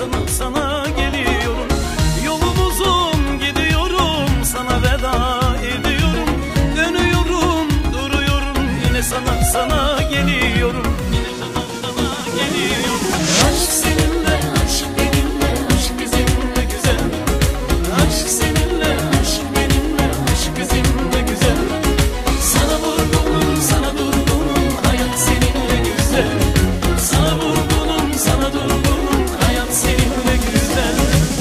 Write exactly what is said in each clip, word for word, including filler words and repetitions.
sana sana geliyorum. Yolum uzun gidiyorum, sana veda ediyorum. Dönüyorum duruyorum, yine sana sana geliyorum. Yine sana sana geliyorum. Aşk seninle, aşk benimle, aşk bizimle güzel. Aşk seninle, aşk benimle, aşk bizimle güzel. Sana vurgunum, sana durgunum, hayat seninle güzel. Sana vurgunum, sana durgunum, hayat seninle güzel.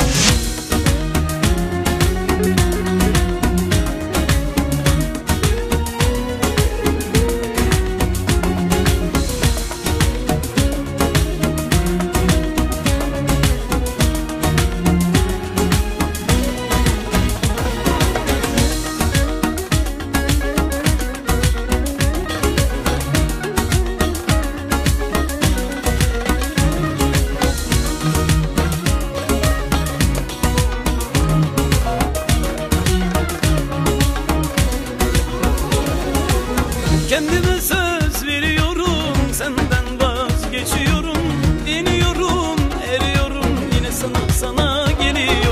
Kendime söz veriyorum, senden vazgeçiyorum. İniyorum, eriyorum, yine sana sana geliyorum.